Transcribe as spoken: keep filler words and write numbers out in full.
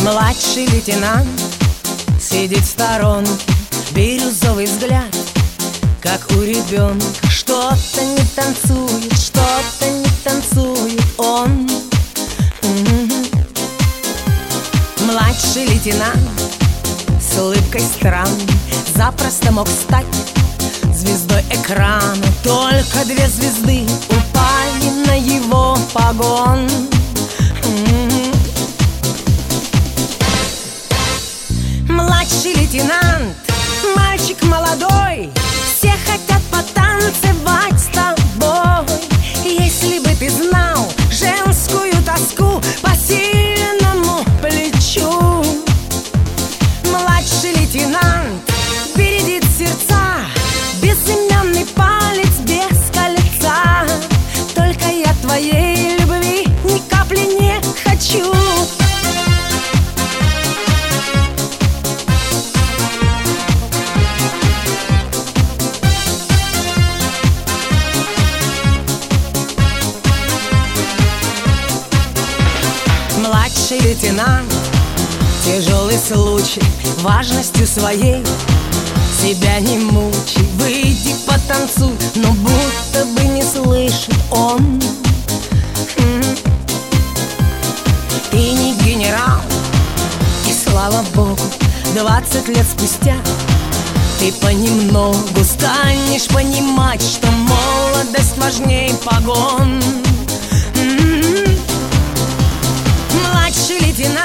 Младший лейтенант сидит в сторонке, бирюзовый взгляд, как у ребенка. Что-то не танцует, что-то не танцует он. М-м-м. Младший лейтенант с улыбкой странной запросто мог стать звездой экрана. Только две звезды упали на его погон. М-м-м. Младший лейтенант, мальчик молодой, все хотят потанцевать с тобой. Если бы ты знал женскую тоску по сильному плечу. Младший лейтенант бередит сердца, безымянный палец без кольца. Только я твоей любви ни капли не хочу. Младший лейтенант, тяжелый случай, важностью своей себя не мучай. Выйди потанцуй, но будто бы не слышит он. Ты не генерал, и слава богу, двадцать лет спустя ты понемногу станешь понимать, что молодость важней погон. Младший лейтенант